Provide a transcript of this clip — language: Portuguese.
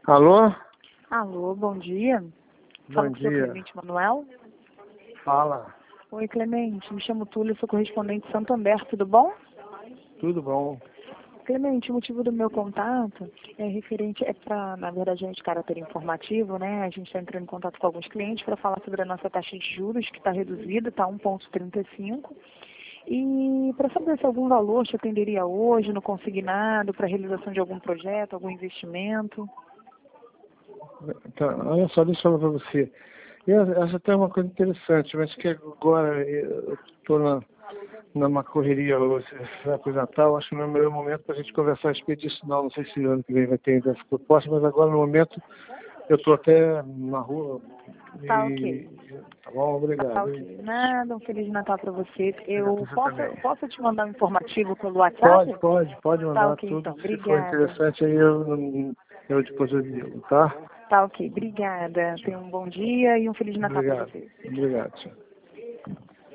Alô? Alô, bom dia. Fala Bom com o seu dia. Clemente Manuel. Fala. Oi, Clemente. Me chamo Túlio, sou correspondente de Santo André, tudo bom? Tudo bom? Clemente, o motivo do meu contato é referente, na verdade, de caráter informativo, né? A gente está entrando em contato com alguns clientes para falar sobre a nossa taxa de juros, que está reduzida, está 1,35. E para saber se algum valor te atenderia hoje no consignado para a realização de algum projeto, algum investimento. Tá, olha só, deixa eu falar para você. Eu acho até uma coisa interessante, mas que agora eu estou numa correria hoje, vai para o Natal, acho que não é o melhor momento para a gente conversar a respeito disso, não. Não sei se ano que vem vai ter essa proposta, mas agora no momento eu estou até na rua Tá ok. e... Tá bom? Tá Obrigado. ok. Nada, um Feliz Natal para você. Obrigado Eu você posso, também. posso te mandar um informativo pelo WhatsApp? Pode Tá mandar ok, tudo. então. Se for Obrigada. interessante, aí eu depois eu digo, tá? Tá ok. Obrigada. Tenha um bom dia e um Feliz Natal para Obrigado. você. Obrigado, tchau.